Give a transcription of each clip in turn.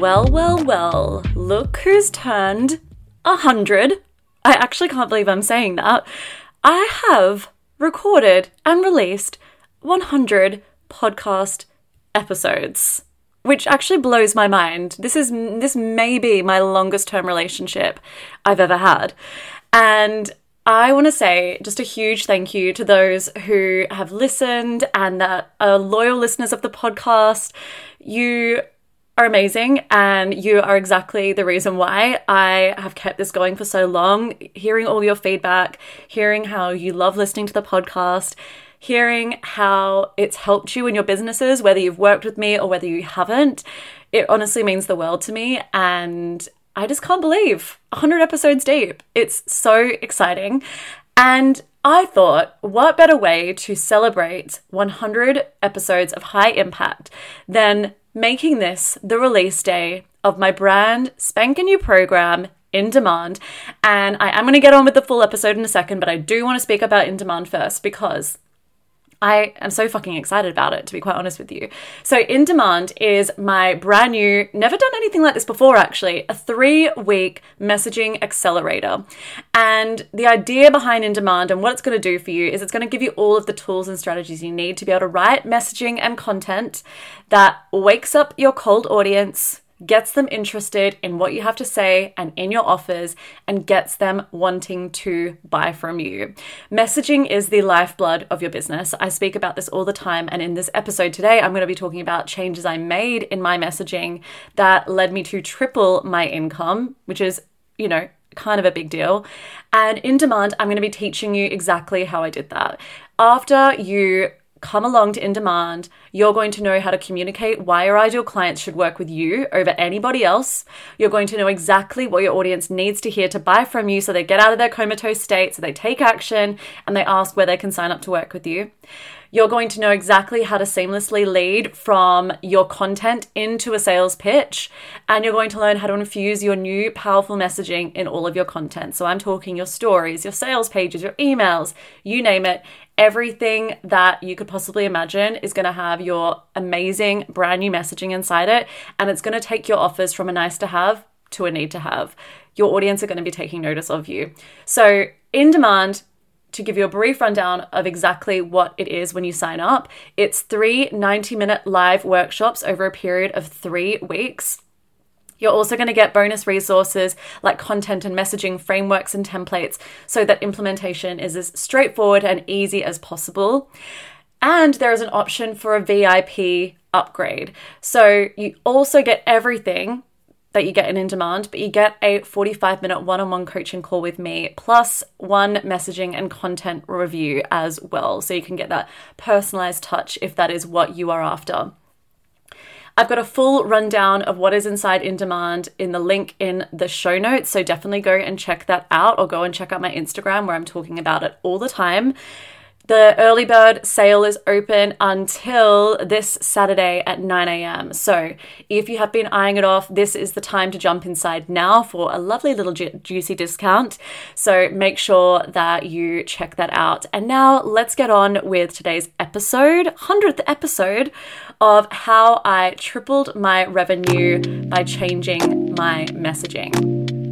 Well, look who's turned 100. I actually can't believe I'm saying that. I have recorded and released 100 podcast episodes, which actually blows my mind. This may be my longest term relationship I've ever had. And I want to say just a huge thank you to those who have listened and that are loyal listeners of the podcast. You are amazing, and you are exactly the reason why I have kept this going for so long. Hearing all your feedback, hearing how you love listening to the podcast, hearing how it's helped you in your businesses, whether you've worked with me or whether you haven't, it honestly means the world to me. And I just can't believe 100 episodes deep. It's so exciting. And I thought, what better way to celebrate 100 episodes of high impact than making this the release day of my brand spanking new program, In Demand. And I am going to get on with the full episode in a second, but I do want to speak about In Demand first because I am so fucking excited about it, to be quite honest with you. So In Demand is my brand new, never done anything like this before actually, a 3-week messaging accelerator. And the idea behind In Demand and what it's going to do for you is it's going to give you all of the tools and strategies you need to be able to write messaging and content that wakes up your cold audience, gets them interested in what you have to say and in your offers, and gets them wanting to buy from you. Messaging is the lifeblood of your business. I speak about this all the time, and in this episode today, I'm going to be talking about changes I made in my messaging that led me to triple my income, which is, kind of a big deal. And In Demand, I'm going to be teaching you exactly how I did that. After you come along to In Demand, you're going to know how to communicate why your ideal clients should work with you over anybody else. You're going to know exactly what your audience needs to hear to buy from you so they get out of their comatose state, so they take action, and they ask where they can sign up to work with you. You're going to know exactly how to seamlessly lead from your content into a sales pitch, and you're going to learn how to infuse your new powerful messaging in all of your content. So I'm talking your stories, your sales pages, your emails, you name it. Everything that you could possibly imagine is going to have your amazing brand new messaging inside it, and it's going to take your offers from a nice to have to a need to have. Your audience are going to be taking notice of you. So In Demand, to give you a brief rundown of exactly what it is when you sign up, it's 3 90-minute live workshops over a period of 3 weeks. You're also going to get bonus resources like content and messaging frameworks and templates so that implementation is as straightforward and easy as possible. And there is an option for a VIP upgrade. So you also get everything that you get in Demand, but you get a 45-minute one-on-one coaching call with me, plus one messaging and content review as well. So you can get that personalized touch if that is what you are after. I've got a full rundown of what is inside In Demand in the link in the show notes. So definitely go and check that out, or go and check out my Instagram where I'm talking about it all the time. The early bird sale is open until this Saturday at 9 a.m. So if you have been eyeing it off, this is the time to jump inside now for a lovely little juicy discount. So make sure that you check that out. And now let's get on with today's episode, 100th episode of how I tripled my revenue by changing my messaging.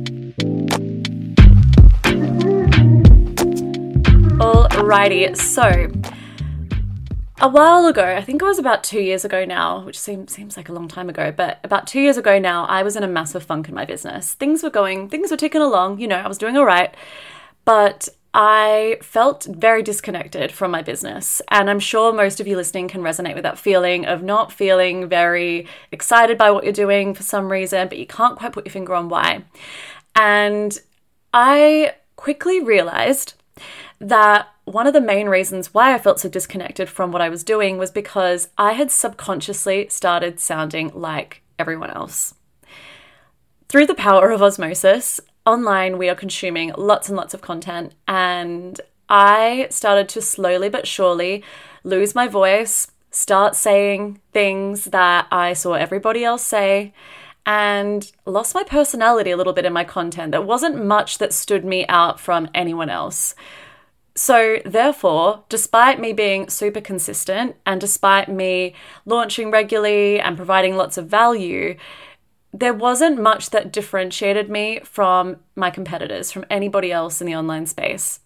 Alrighty, so a while ago, I think it was about 2 years ago now, which seems like a long time ago, but about 2 years ago now, I was in a massive funk in my business. Things were ticking along, I was doing all right, but I felt very disconnected from my business. And I'm sure most of you listening can resonate with that feeling of not feeling very excited by what you're doing for some reason, but you can't quite put your finger on why. And I quickly realized that one of the main reasons why I felt so disconnected from what I was doing was because I had subconsciously started sounding like everyone else. Through the power of osmosis, online we are consuming lots and lots of content, and I started to slowly but surely lose my voice, start saying things that I saw everybody else say, and lost my personality a little bit in my content. There wasn't much that stood me out from anyone else. So therefore, despite me being super consistent and despite me launching regularly and providing lots of value, there wasn't much that differentiated me from my competitors, from anybody else in the online space.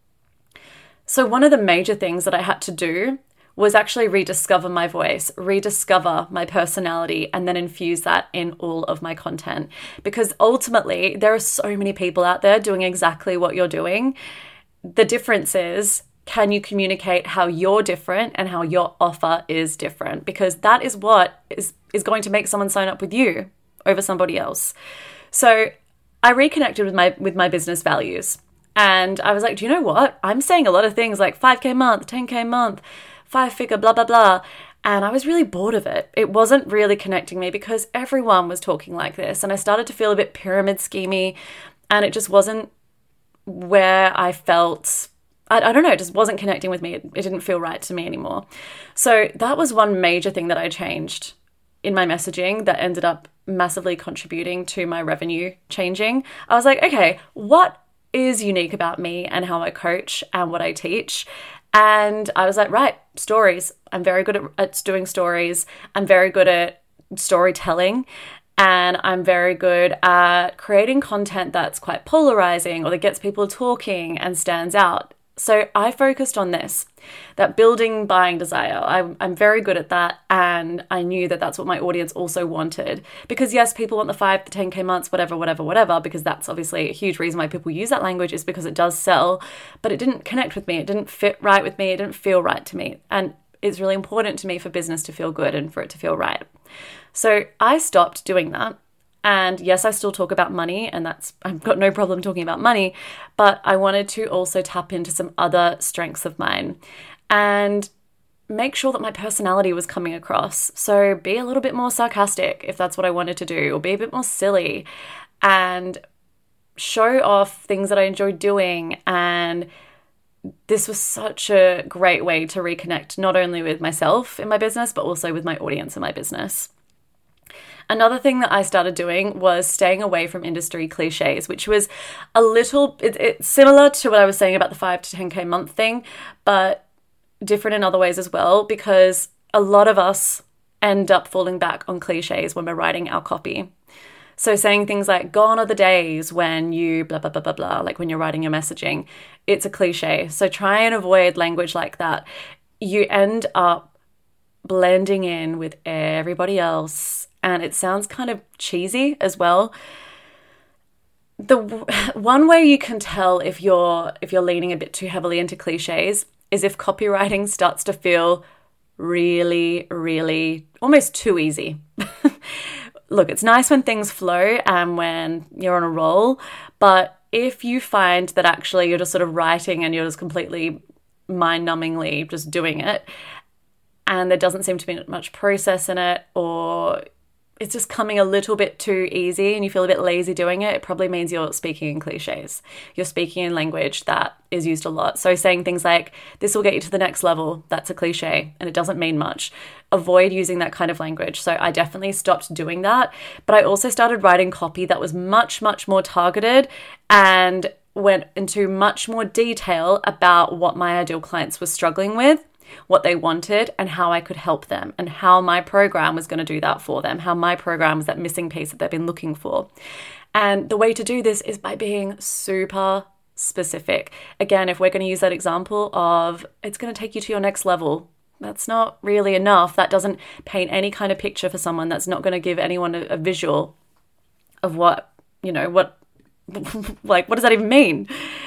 So one of the major things that I had to do was actually rediscover my voice, rediscover my personality, and then infuse that in all of my content. Because ultimately, there are so many people out there doing exactly what you're doing. The difference is, can you communicate how you're different and how your offer is different? Because that is what is going to make someone sign up with you over somebody else. So I reconnected with my business values. And I was like, do you know what? I'm saying a lot of things like 5K month, 10K month, 5-figure, blah, blah, blah. And I was really bored of it. It wasn't really connecting me because everyone was talking like this. And I started to feel a bit pyramid schemy. And it just wasn't where I felt, I don't know, it just wasn't connecting with me. It didn't feel right to me anymore. So that was one major thing that I changed in my messaging that ended up massively contributing to my revenue changing. I was like, okay, what is unique about me and how I coach and what I teach? And I was like, right, stories. I'm very good at doing stories. I'm very good at storytelling. And I'm very good at creating content that's quite polarizing or that gets people talking and stands out. So I focused on this, that building buying desire. I'm very good at that. And I knew that that's what my audience also wanted. Because yes, people want the 5 to 10K months, whatever, because that's obviously a huge reason why people use that language is because it does sell. But it didn't connect with me. It didn't fit right with me. It didn't feel right to me. And it's really important to me for business to feel good and for it to feel right. So I stopped doing that. And yes, I still talk about money, and I've got no problem talking about money, but I wanted to also tap into some other strengths of mine and make sure that my personality was coming across. So be a little bit more sarcastic if that's what I wanted to do, or be a bit more silly and show off things that I enjoyed doing. And this was such a great way to reconnect not only with myself in my business, but also with my audience in my business. Another thing that I started doing was staying away from industry cliches, which was a little, it's similar to what I was saying about the 5 to 10K month thing, but different in other ways as well, because a lot of us end up falling back on cliches when we're writing our copy. So saying things like, gone are the days when you blah, blah, blah, blah, blah, like when you're writing your messaging, it's a cliche. So try and avoid language like that. You end up blending in with everybody else, and it sounds kind of cheesy as well. The one way you can tell if you're leaning a bit too heavily into cliches is if copywriting starts to feel really, really almost too easy. Look, it's nice when things flow and when you're on a roll, but if you find that actually you're just sort of writing and you're just completely mind-numbingly just doing it, and there doesn't seem to be much process in it, or it's just coming a little bit too easy and you feel a bit lazy doing it, it probably means you're speaking in cliches. You're speaking in language that is used a lot. So saying things like, this will get you to the next level, that's a cliche and it doesn't mean much. Avoid using that kind of language. So I definitely stopped doing that. But I also started writing copy that was much, much more targeted and went into much more detail about what my ideal clients were struggling with, what they wanted, and how I could help them, and how my program was going to do that for them, how my program was that missing piece that they've been looking for. And the way to do this is by being super specific. Again, if we're going to use that example of it's going to take you to your next level, that's not really enough. That doesn't paint any kind of picture for someone. That's not going to give anyone a visual of what like, what does that even mean?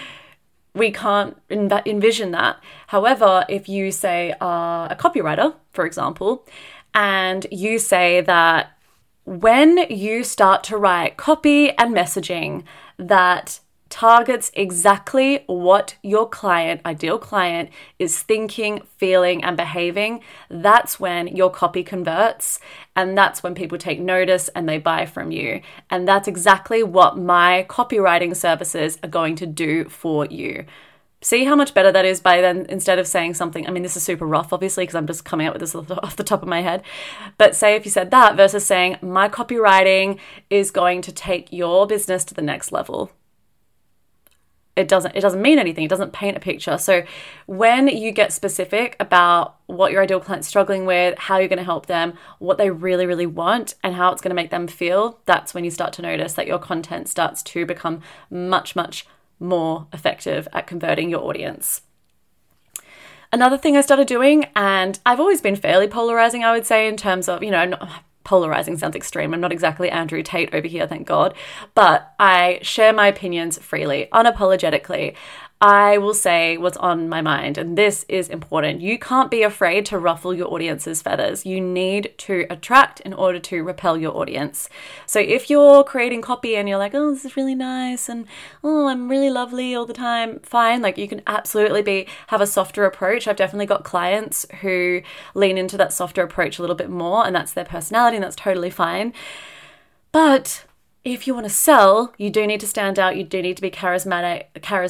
We can't envision that. However, if you say a copywriter, for example, and you say that when you start to write copy and messaging that targets exactly what your ideal client is thinking, feeling, and behaving, that's when your copy converts. And that's when people take notice and they buy from you. And that's exactly what my copywriting services are going to do for you. See how much better that is by then, instead of saying something, I mean, this is super rough, obviously, because I'm just coming up with this off the top of my head. But say if you said that versus saying, my copywriting is going to take your business to the next level. it doesn't mean anything. It doesn't paint a picture. So when you get specific about what your ideal client's struggling with, how you're going to help them, what they really, really want, and how it's going to make them feel, that's when you start to notice that your content starts to become much, much more effective at converting your audience. Another thing I started doing, and I've always been fairly polarizing, I would say, in terms of, polarizing sounds extreme. I'm not exactly Andrew Tate over here, thank God, but I share my opinions freely, unapologetically. I will say what's on my mind, and this is important. You can't be afraid to ruffle your audience's feathers. You need to attract in order to repel your audience. So if you're creating copy and you're like, oh, this is really nice, and oh, I'm really lovely all the time, fine. Like, you can absolutely have a softer approach. I've definitely got clients who lean into that softer approach a little bit more, and that's their personality, and that's totally fine. But if you want to sell, you do need to stand out. You do need to be charismatic,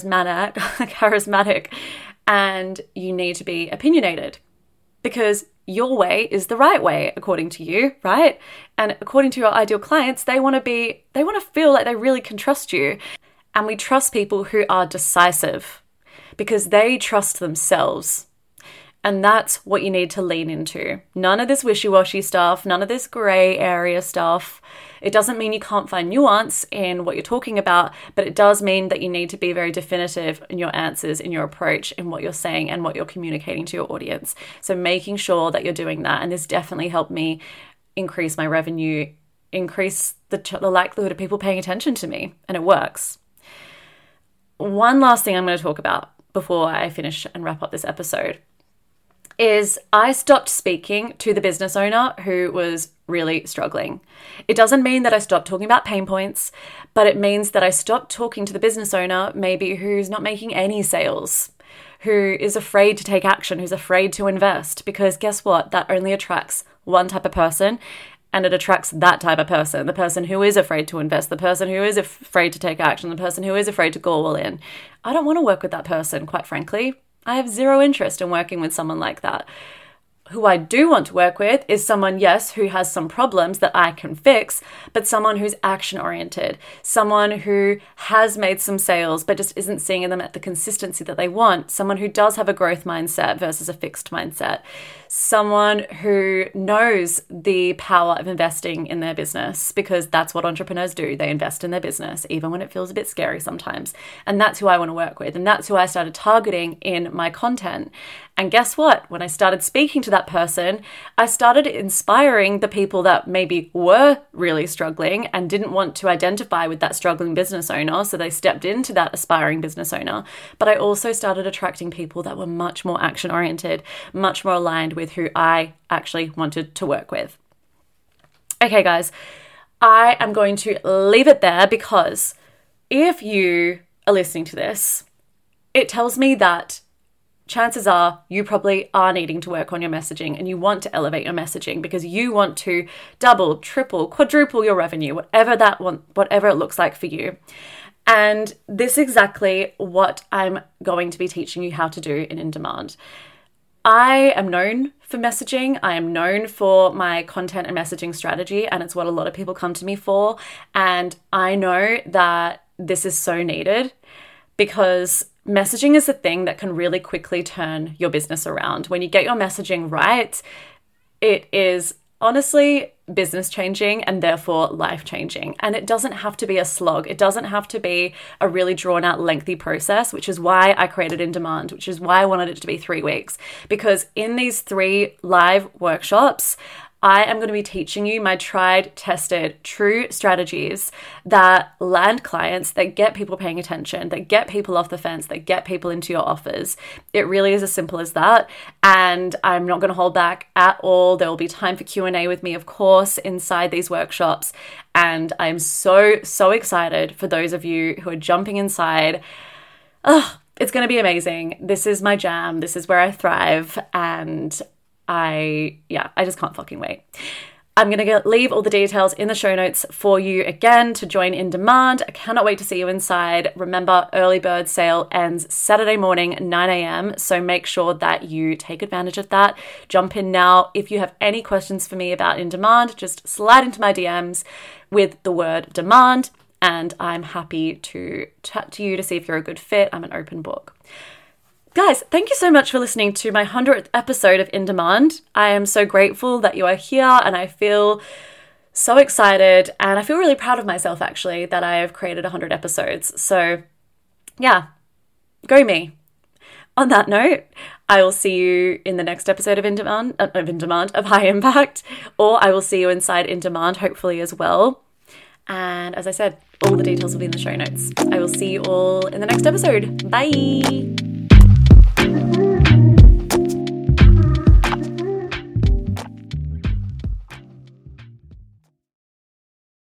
and you need to be opinionated, because your way is the right way according to you, right? And according to your ideal clients, they want to feel like they really can trust you. And we trust people who are decisive because they trust themselves. And that's what you need to lean into. None of this wishy-washy stuff, none of this gray area stuff. It doesn't mean you can't find nuance in what you're talking about, but it does mean that you need to be very definitive in your answers, in your approach, in what you're saying and what you're communicating to your audience. So making sure that you're doing that. And this definitely helped me increase my revenue, increase the likelihood of people paying attention to me, and it works. One last thing I'm going to talk about before I finish and wrap up this episode is I stopped speaking to the business owner who was really struggling. It doesn't mean that I stopped talking about pain points, but it means that I stopped talking to the business owner maybe who's not making any sales, who is afraid to take action, who's afraid to invest, because guess what? That only attracts one type of person, and it attracts that type of person, the person who is afraid to invest, the person who is afraid to take action, the person who is afraid to go all in. I don't want to work with that person, quite frankly. I have zero interest in working with someone like that. Who I do want to work with is someone, yes, who has some problems that I can fix, but someone who's action-oriented, someone who has made some sales but just isn't seeing them at the consistency that they want, someone who does have a growth mindset versus a fixed mindset, someone who knows the power of investing in their business, because that's what entrepreneurs do. They invest in their business, even when it feels a bit scary sometimes. And that's who I want to work with. And that's who I started targeting in my content. And guess what? When I started speaking to that person, I started inspiring the people that maybe were really struggling and didn't want to identify with that struggling business owner. So they stepped into that aspiring business owner. But I also started attracting people that were much more action-oriented, much more aligned with who I actually wanted to work with. Okay, guys, I am going to leave it there, because if you are listening to this, it tells me that chances are you probably are needing to work on your messaging, and you want to elevate your messaging because you want to double, triple, quadruple your revenue, whatever it looks like for you. And this is exactly what I'm going to be teaching you how to do in demand. I am known for messaging. I am known for my content and messaging strategy, and it's what a lot of people come to me for. And I know that this is so needed, because messaging is the thing that can really quickly turn your business around. When you get your messaging right, it is honestly business changing and therefore life changing. And it doesn't have to be a slog. It doesn't have to be a really drawn out, lengthy process, which is why I created In Demand, which is why I wanted it to be 3 weeks. Because in these 3 live workshops, I am going to be teaching you my tried, tested, true strategies that land clients, that get people paying attention, that get people off the fence, that get people into your offers. It really is as simple as that. And I'm not going to hold back at all. There will be time for Q&A with me, of course, inside these workshops. And I'm so, so excited for those of you who are jumping inside. Oh, it's going to be amazing. This is my jam. This is where I thrive. And I just can't fucking wait. I'm going to leave all the details in the show notes for you again to join In Demand. I cannot wait to see you inside. Remember, early bird sale ends Saturday morning, 9 a.m. So make sure that you take advantage of that. Jump in now. If you have any questions for me about In Demand, just slide into my DMs with the word demand. and I'm happy to chat to you to see if you're a good fit. I'm an open book. Guys, thank you so much for listening to my 100th episode of In Demand. I am so grateful that you are here, and I feel so excited, and I feel really proud of myself actually that I have created 100 episodes. So yeah, go me. On that note, I will see you in the next episode of of High Impact, or I will see you inside In Demand, hopefully as well. And as I said, all the details will be in the show notes. I will see you all in the next episode. Bye.